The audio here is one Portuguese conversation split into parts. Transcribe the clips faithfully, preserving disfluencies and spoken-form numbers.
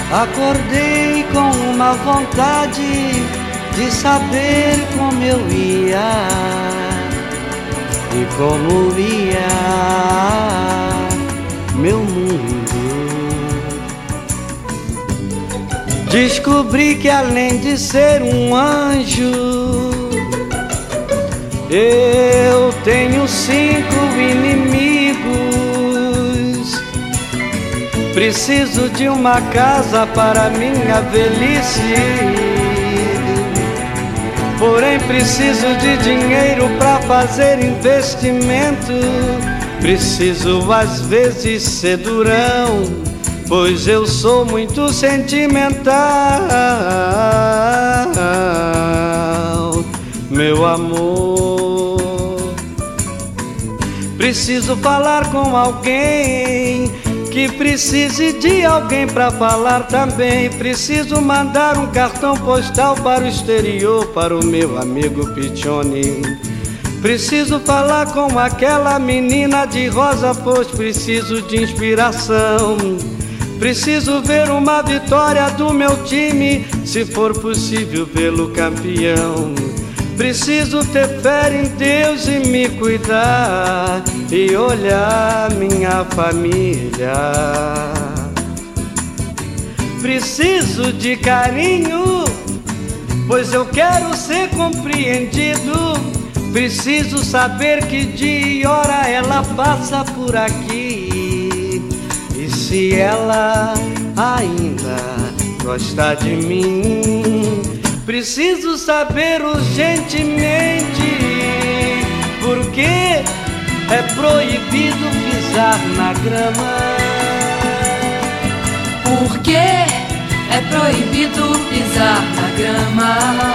Acordei com uma vontade de saber como eu ia e como ia meu mundo. Descobri que além de ser um anjo, eu tenho cinco inimigos. Preciso de uma casa para minha velhice, porém preciso de dinheiro para fazer investimento. Preciso às vezes ser durão, pois eu sou muito sentimental, meu amor. Preciso falar com alguém que precise de alguém pra falar também. Preciso mandar um cartão postal para o exterior, para o meu amigo Piccioni. Preciso falar com aquela menina de rosa, pois preciso de inspiração. Preciso ver uma vitória do meu time, se for possível vê-lo campeão. Preciso ter fé em Deus e me cuidar e olhar minha família. Preciso de carinho, pois eu quero ser compreendido. Preciso saber que dia e hora ela passa por aqui, e se ela ainda gosta de mim. Preciso saber urgentemente porque é proibido pisar na grama. Porque é proibido pisar na grama.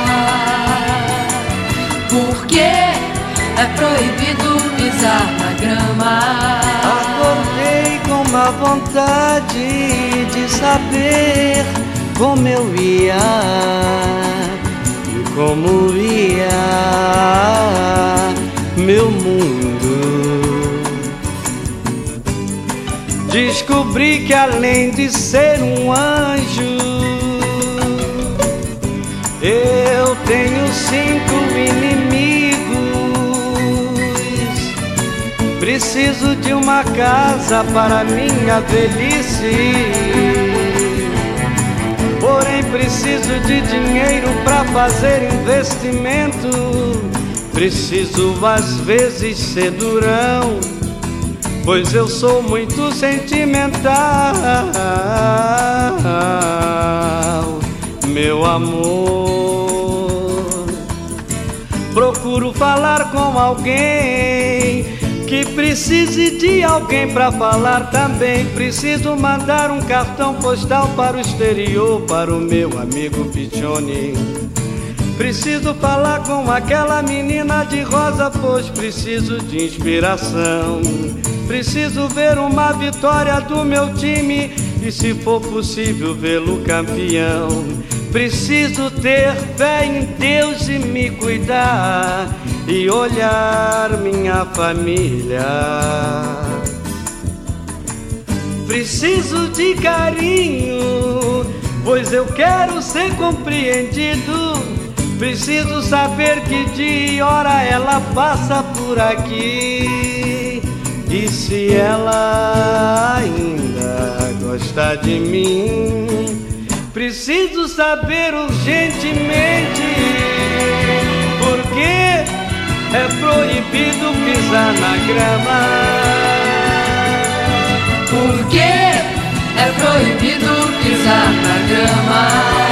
Porque é proibido pisar na grama. Acordei com uma vontade de saber como eu ia e como ia meu mundo. Descobri que além de ser um anjo, eu tenho cinco inimigos. Preciso de uma casa para minha velhice, porém preciso de dinheiro para fazer investimento. Preciso às vezes ser durão, pois eu sou muito sentimental, meu amor. Procuro falar com alguém que precise de alguém pra falar também. Preciso mandar um cartão postal para o exterior, para o meu amigo Piccioni. Preciso falar com aquela menina de rosa, pois preciso de inspiração. Preciso ver uma vitória do meu time e, se for possível, vê-lo campeão. Preciso ter fé em Deus e me cuidar e olhar minha família. Preciso de carinho, pois eu quero ser compreendido. Preciso saber que dia e hora ela passa por aqui, e se ela ainda gosta de mim. Preciso saber urgentemente porque é proibido pisar na grama. Porque é proibido pisar na grama.